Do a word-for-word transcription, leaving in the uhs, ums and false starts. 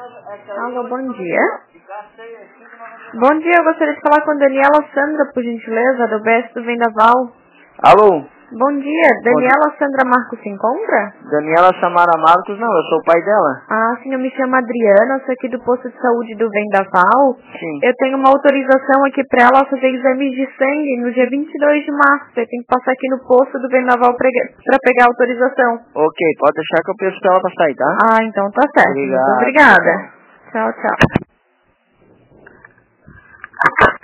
Alô, bom dia. Bom dia, eu gostaria de falar com a Daniela Sandra, por gentileza, do B S do Vendaval. Alô? Bom dia, Daniela Sandra Marcos se encontra? Daniela Samara Marcos, não, eu sou o pai dela. Ah, sim, eu me chamo Adriana, eu sou aqui do posto de saúde do Vendaval. Sim. Eu tenho uma autorização aqui para ela fazer exames de sangue no dia vinte e dois de março. Você tem que passar aqui no posto do Vendaval para pegar a autorização. Ok, pode deixar que eu peço pra ela pra sair, tá? Ah, então tá certo. Obrigado. Muito obrigada. Tchau, tchau.